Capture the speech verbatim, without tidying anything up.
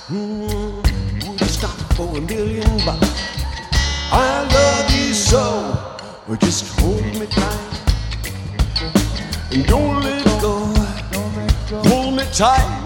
Mm, would you stop for a million bucks? I love you so. Just hold me tight and don't let go. Hold me tight.